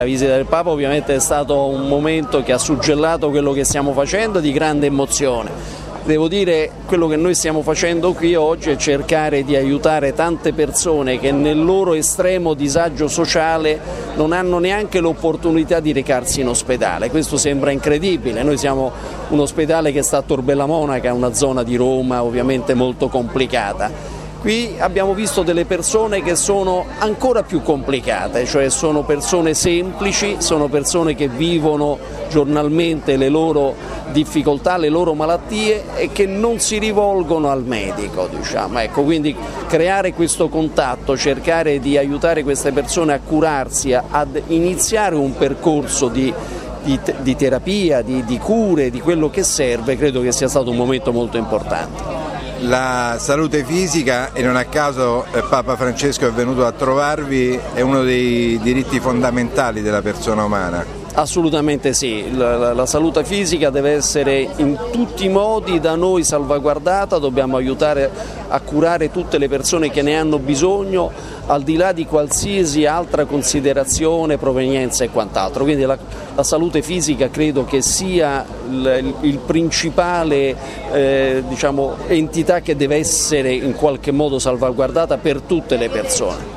La visita del Papa ovviamente è stato un momento che ha suggellato quello che stiamo facendo di grande emozione. Devo dire, quello che noi stiamo facendo qui oggi è cercare di aiutare tante persone che nel loro estremo disagio sociale non hanno neanche l'opportunità di recarsi in ospedale. Questo sembra incredibile, noi siamo un ospedale che sta a Tor Bella Monaca, una zona di Roma ovviamente molto complicata. Qui abbiamo visto delle persone che sono ancora più complicate, cioè sono persone semplici, sono persone che vivono giornalmente le loro difficoltà, le loro malattie e che non si rivolgono al medico, diciamo. Ecco, quindi creare questo contatto, cercare di aiutare queste persone a curarsi, ad iniziare un percorso di terapia, di cure, di quello che serve, credo che sia stato un momento molto importante. La salute fisica, e non a caso Papa Francesco è venuto a trovarvi, è uno dei diritti fondamentali della persona umana. Assolutamente sì, la salute fisica deve essere in tutti i modi da noi salvaguardata, dobbiamo aiutare a curare tutte le persone che ne hanno bisogno, al di là di qualsiasi altra considerazione, provenienza e quant'altro. Quindi la salute fisica credo che sia il principale entità che deve essere in qualche modo salvaguardata per tutte le persone.